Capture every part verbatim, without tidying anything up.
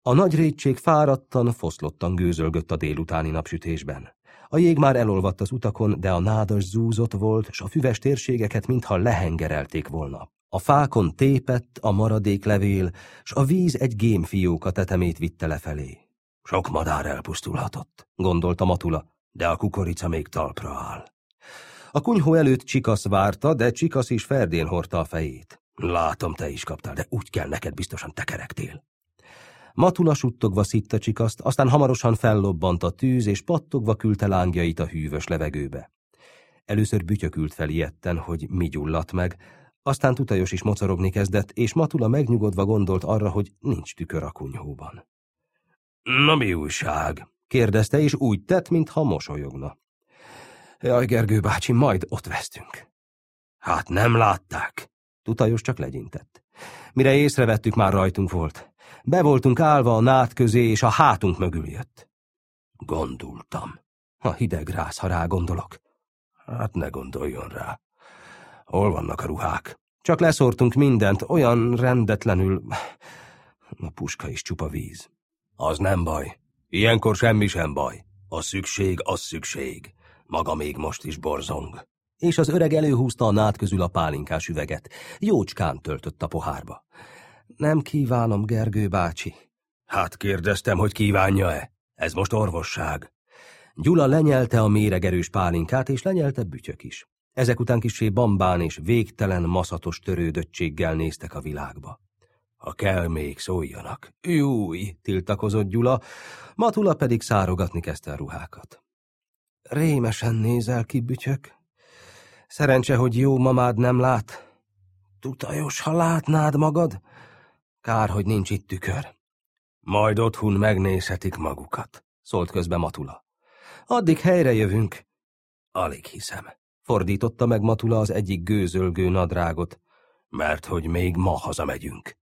A nagy rétség fáradtan, foszlottan gőzölgött a délutáni napsütésben. A jég már elolvadt az utakon, de a nádas zúzott volt, s a füves térségeket mintha lehengerelték volna. A fákon tépett a maradék levél, s a víz egy gémfióka tetemét vitte lefelé. Sok madár elpusztulhatott, gondolta Matula, de a kukorica még talpra áll. A kunyhó előtt Csikasz várta, de Csikasz is ferdén hordta a fejét. Látom, te is kaptál, de úgy kell, neked biztosan tekerektél. Matula suttogva szitta Csikaszt, aztán hamarosan fellobbant a tűz, és pattogva küldte lángjait a hűvös levegőbe. Először Bütyök ült fel ijedten, hogy mi gyulladt meg, aztán Tutajos is mocorogni kezdett, és Matula megnyugodva gondolt arra, hogy nincs tükör a kunyhóban. Na mi újság? Kérdezte, és úgy tett, mintha mosolyogna. Jaj, Gergő bácsi, majd ott vesztünk. Hát nem látták? Tutajos csak legyintett. Mire észrevettük, már rajtunk volt. Be voltunk állva a nád közé, és a hátunk mögül jött. Gondoltam. A hideg rász, ha rá gondolok. Hát ne gondoljon rá. Hol vannak a ruhák? Csak leszórtunk mindent, olyan rendetlenül... A puska is csupa víz. Az nem baj. Ilyenkor semmi sem baj. A szükség, az szükség. Maga még most is borzong. És az öreg előhúzta a nád közül a pálinkás üveget. Jócskán töltött a pohárba. Nem kívánom, Gergő bácsi. Hát kérdeztem, hogy kívánja-e? Ez most orvosság. Gyula lenyelte a méregerős pálinkát, és lenyelte Bütyök is. Ezek után kissé bambán és végtelen maszatos törődöttséggel néztek a világba. Ha kell, még szóljanak. Júj, tiltakozott Gyula, Matula pedig szárogatni kezdte a ruhákat. Rémesen nézel ki, Bütyök. Szerencse, hogy jó mamád nem lát. Tutajos, ha látnád magad, kár, hogy nincs itt tükör. Majd otthon megnézhetik magukat, szólt közbe Matula. Addig helyre jövünk. Alig hiszem, fordította meg Matula az egyik gőzölgő nadrágot, mert hogy még ma hazamegyünk.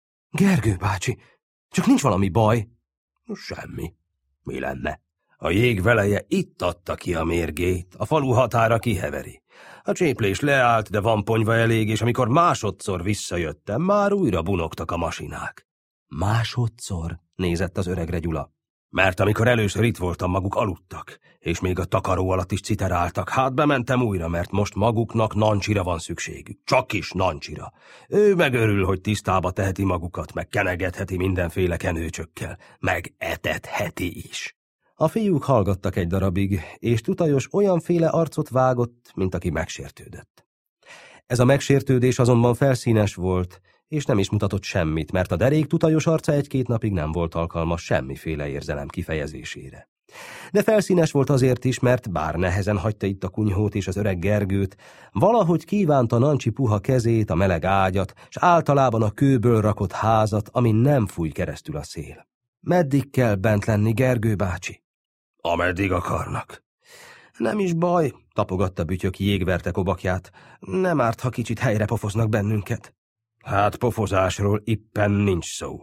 Gergő bácsi, csak nincs valami baj? Semmi. Mi lenne? A jég veleje itt adta ki a mérgét, a falu határa kiheveri. A cséplés leállt, de van ponyva elég, és amikor másodszor visszajöttem, már újra bunogtak a masinák. Másodszor? Nézett az öregre Gyula. Mert amikor először itt voltam, maguk aludtak, és még a takaró alatt is citeráltak. Hát bementem újra, mert most maguknak nancsira van szükségük. Csak is nancsira. Ő megörül, hogy tisztába teheti magukat, meg kenegetheti mindenféle kenőcsökkel, meg etetheti is. A fiúk hallgattak egy darabig, és Tutajos olyanféle arcot vágott, mint aki megsértődött. Ez a megsértődés azonban felszínes volt, és nem is mutatott semmit, mert a derék Tutajos arca egy-két napig nem volt alkalmas semmiféle érzelem kifejezésére. De felszínes volt azért is, mert bár nehezen hagyta itt a kunyhót és az öreg Gergőt, valahogy kívánta Nancsi puha kezét, a meleg ágyat, s általában a kőből rakott házat, amin nem fúj keresztül a szél. Meddig kell bent lenni, Gergő bácsi? Ameddig akarnak. Nem is baj, tapogatta Bütyök jégverte kobakját. Nem árt, ha kicsit helyre pofoznak bennünket. Hát pofozásról éppen nincs szó.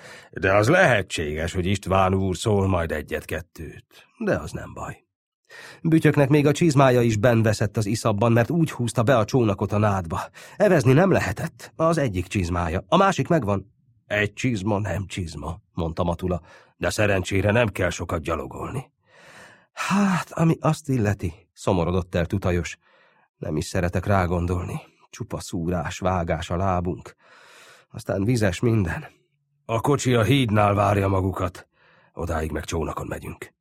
De az lehetséges, hogy István úr szól majd egyet-kettőt. De az nem baj. Bütyöknek még a csizmája is benveszett az iszabban, mert úgy húzta be a csónakot a nádba. Evezni nem lehetett. Az egyik csizmája. A másik megvan. Egy csizma nem csizma, mondta Matula, de szerencsére nem kell sokat gyalogolni. Hát, ami azt illeti, szomorodott el Tutajos. Nem is szeretek rágondolni. Csupa szúrás, vágás a lábunk. Aztán vizes minden. A kocsi a hídnál várja magukat. Odáig meg csónakon megyünk.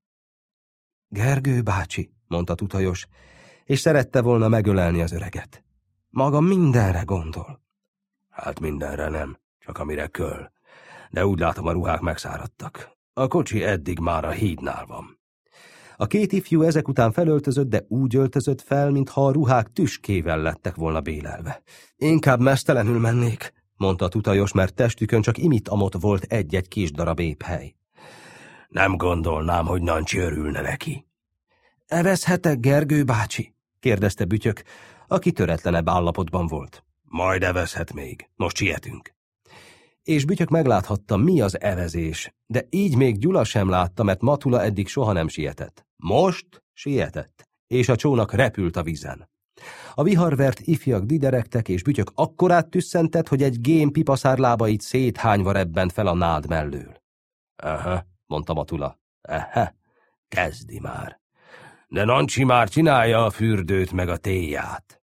Gergő bácsi, mondta Tutajos, és szerette volna megölelni az öreget. Maga mindenre gondol. Hát mindenre nem, csak amire köl. De úgy látom, a ruhák megszáradtak. A kocsi eddig már a hídnál van. A két ifjú ezek után felöltözött, de úgy öltözött fel, mintha a ruhák tüskével lettek volna bélelve. Inkább mesztelenül mennék, mondta Tutajos, mert testükön csak imit-amott volt egy-egy kis darab éphely. Nem gondolnám, hogy Nancsi örülne neki. Evezhetek, Gergő bácsi? kérdezte Bütyök, aki töretlenebb állapotban volt. Majd evezhet még, most sietünk. És Bütyök megláthatta, mi az evezés, de így még Gyula sem látta, mert Matula eddig soha nem sietett. Most sietett, és a csónak repült a vízen. A viharvert ifjak dideregtek, és Bütyök akkorát tüsszentett, hogy egy gém pipaszár lábait széthányva rebbent fel a nád mellől. Aha, mondta Matula. Ehe, kezdi már. De Nancsi már csinálja a fürdőt meg a téját.